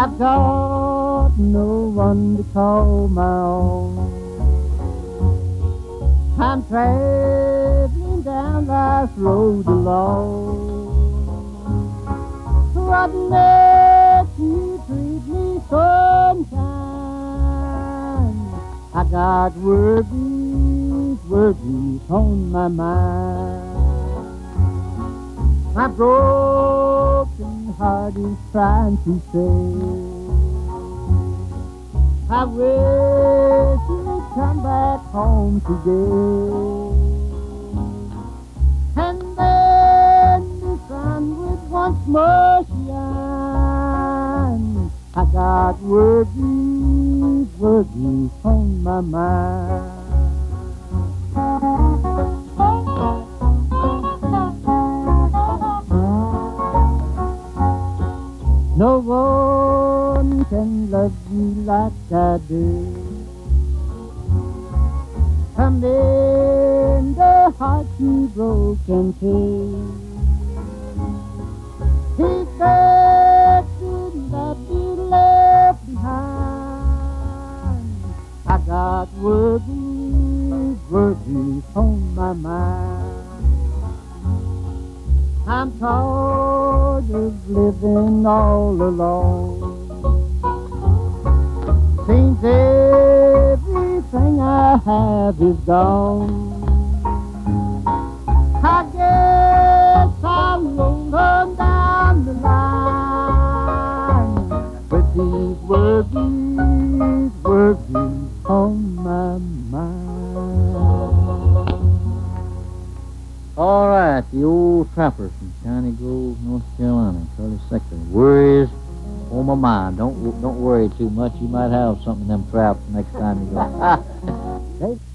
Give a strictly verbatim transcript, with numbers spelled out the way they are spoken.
I've got no one to call my own. I'm traveling down life's road alone. What makes you treat me so unkind? I got worries, worries on my mind. My broken heart is trying to say, I wish you'd come back home today. And then the sun would once more shine. I got worries, worries on my mind. No one can love you like I do. Come in the heart you broke and killed. He said that you left behind. I got worries, worries on my mind. I'm tired of living all alone. Seems everything I have is gone. I guess I'll roll on down the line with these worries, worries on my mind. All right, the old trapper from Shiny Grove, North Carolina, Curly Sector. Worries on my mind. Don't don't worry too much. You might have something in them traps next time you go.